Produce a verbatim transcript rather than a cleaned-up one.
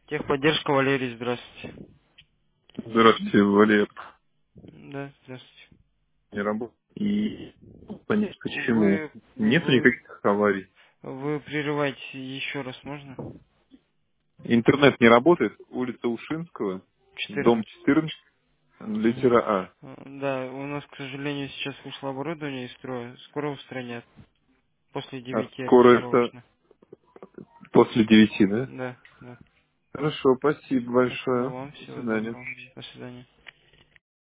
Техподдержка, Валерий, здравствуйте. Здравствуйте, Валер. Да, здравствуйте. Не работает. И понять, почему. Вы, Нет вы, никаких аварий. вы прерываете еще раз, можно? Интернет не работает. Улица Ушинского, дом четырнадцать. четырнадцать, Мгм. литера А. Э, Да, у нас, к сожалению, сейчас вышло оборудование из строя. Скоро устранят. После А девяти скоро это ориентировочно. после девяти, да? Да, да. Хорошо, спасибо Спасибо большое. вам, До всего свидания. доброго. До свидания.